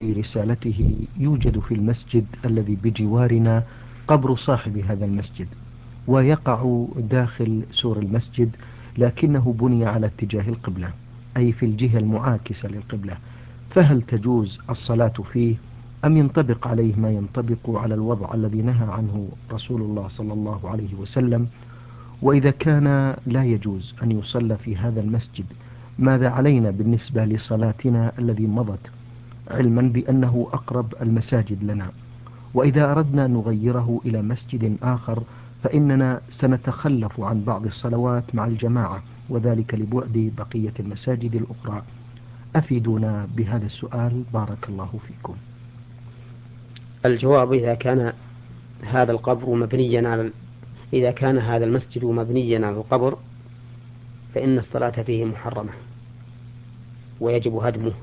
في رسالته: يوجد في المسجد الذي بجوارنا قبر صاحب هذا المسجد، ويقع داخل سور المسجد، لكنه بني على اتجاه القبلة، أي في الجهة المعاكسة للقبلة، فهل تجوز الصلاة فيه أم ينطبق عليه ما ينطبق على الوضع الذي نهى عنه رسول الله صلى الله عليه وسلم؟ وإذا كان لا يجوز أن يصلى في هذا المسجد، ماذا علينا بالنسبة لصلاتنا الذي مضت، علما بأنه أقرب المساجد لنا؟ وإذا أردنا أن نغيره إلى مسجد آخر فإننا سنتخلف عن بعض الصلوات مع الجماعة، وذلك لبعد بقية المساجد الأخرى. أفيدونا بهذا السؤال بارك الله فيكم. الجواب: هذا القبر مبنيا على إذا كان هذا المسجد مبنيا على القبر فإن الصلاة فيه محرمة ويجب هدمه،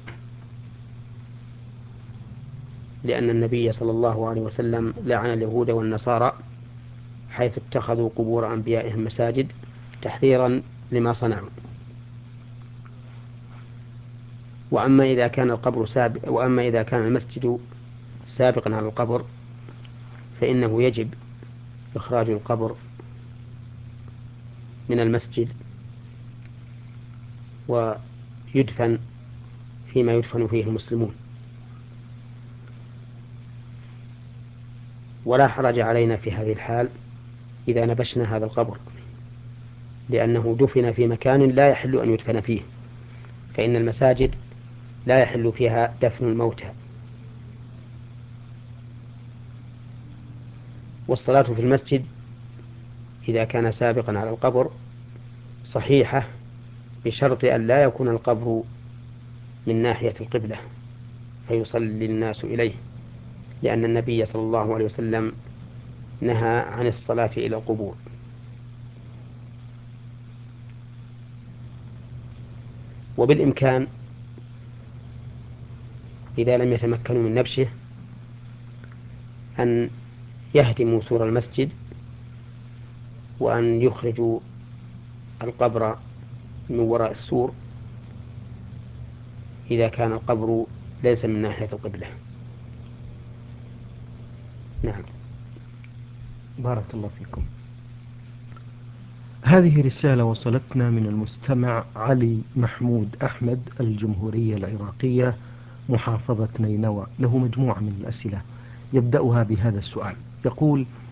لأن النبي صلى الله عليه وسلم لعن اليهود والنصارى حيث اتخذوا قبور أنبيائهم مساجد تحذيرا لما صنعوا. وأما إذا كان المسجد سابقا على القبر فإنه يجب إخراج القبر من المسجد ويدفن فيما يدفن فيه المسلمون. ولا حرج علينا في هذه الحال إذا نبشنا هذا القبر، لأنه دفن في مكان لا يحل أن يدفن فيه، فإن المساجد لا يحل فيها دفن الموتى. والصلاة في المسجد إذا كان سابقا على القبر صحيحة، بشرط أن لا يكون القبر من ناحية القبلة فيصلي الناس إليه، لأن النبي صلى الله عليه وسلم نهى عن الصلاة إلى القبور. وبالإمكان إذا لم يتمكنوا من نبشه أن يهدموا سور المسجد وأن يخرجوا القبر من وراء السور إذا كان القبر ليس من ناحية القبلة. نعم. بارك الله فيكم. هذه رسالة وصلتنا من المستمع علي محمود أحمد، الجمهورية العراقية، محافظة نينوى. له مجموعة من الأسئلة، يبدأها بهذا السؤال. يقول: